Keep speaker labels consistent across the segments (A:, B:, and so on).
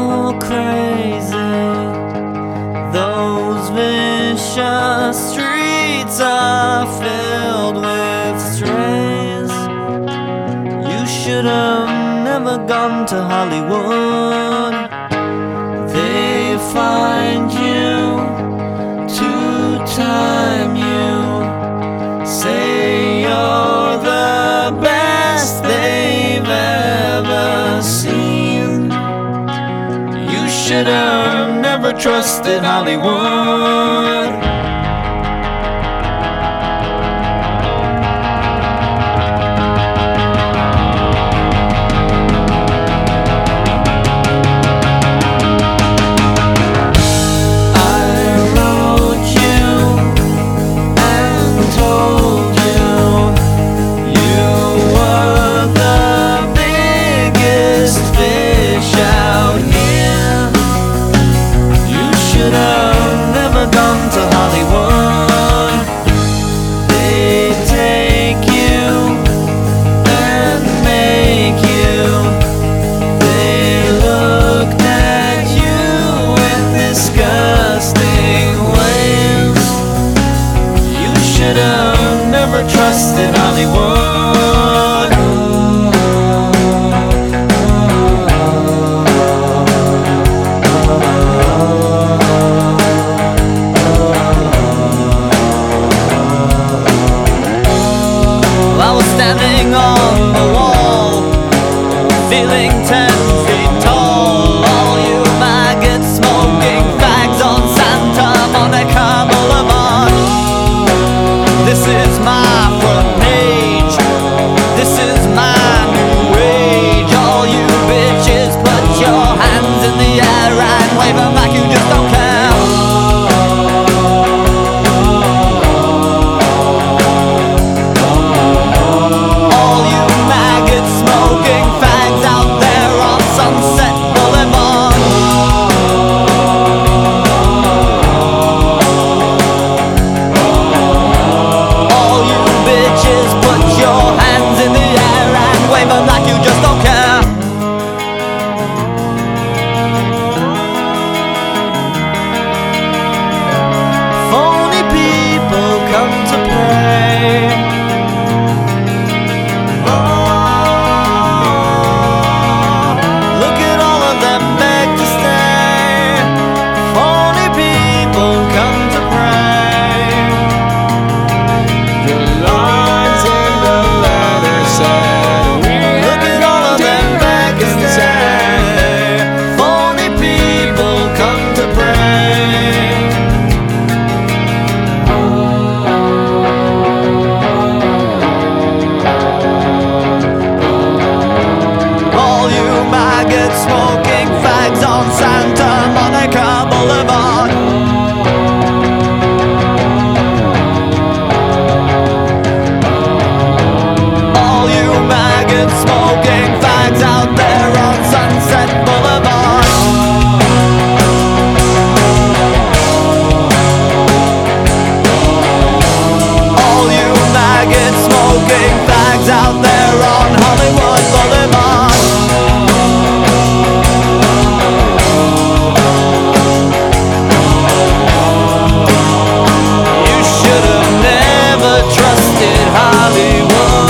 A: all crazy. Those vicious streets are filled with strays. You should have never gone to Hollywood. They find you to time you, say you're the best they've ever seen. You should have never trusted Hollywood. Never trusted Hollywood. Well, I was standing on the wall, feeling 10 feet tall. All you maggots smoking fags on Santa Monica Boulevard. This is my front page. This is my new age. All you bitches, put your hands in the air and wave them like you just don't care. All you maggots smoking fags out there on Sunset Boulevard. Put your hands in the air and wave them like you just don't care. Phony people come to play. Oh, look at all of them beg to stay. Phony people come to pray. The lines in the letter said, look at all of them back and say, phony people come to pray. All you maggots smoking fags on Santa Monica Boulevard. Smoking fags out there on Sunset Boulevard. All you maggots smoking fags out there on Hollywood Boulevard. You should have never trusted Hollywood.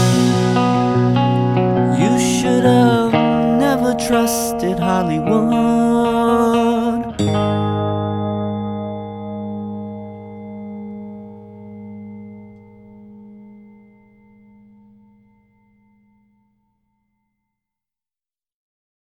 A: Trusted Hollywood.